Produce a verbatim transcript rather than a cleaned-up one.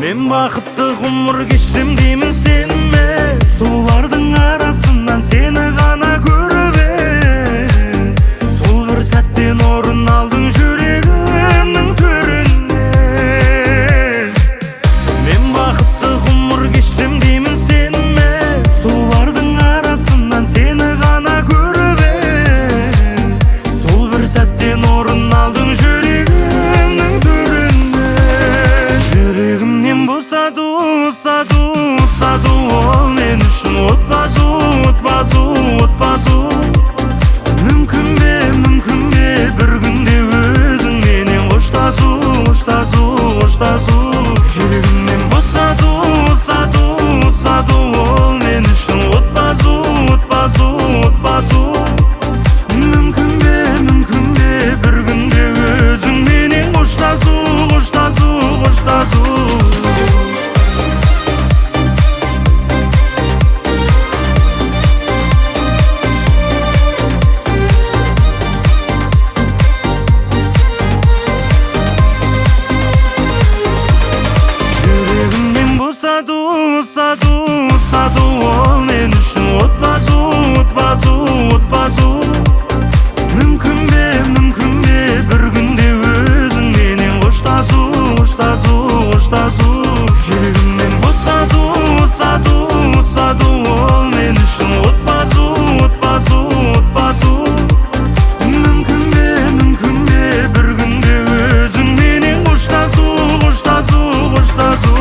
Мен бақытты ғұмыр кешсем деймін сеніме, сұлулардың арасынан сені ғана көріп ем. Сол бір сәттен орын алдың жүрегімнің төрінен. Мен бақытты ғұмыр кешсем деймін сеніме, сұлулардың арасынан сені ғана көріп ем. Сол бір сәттен орын алдың жүрегімнің төрінен. Жүрегімнен босаду, саду, саду, ол мен үшін от басу, от басу, от басу. Мүмкін бе, мүмкін бе бір күнде өзіңменен қоштасу, қоштасу, қоштасу. Жүрегімнен босаду, саду, саду, ол мен үшін от басу, от басу, от басу. Мүмкін бе, мүмкін бе бір күнде өзіңменен қоштасу, қоштасу, қоштасу. Саду, саду, саду, ол мен үшін от басу, от басу, от басу. Мүмкін бе, мүмкін бе бір күнде өзіңменен қоштасу, қоштасу, қоштасу. Жүрегімнен босаду, саду, саду, ол мен үшін от басу, от басу, от басу. Мүмкін бе, мүмкін бе бір күнде өзіңменен қоштасу, қоштасу, қоштасу.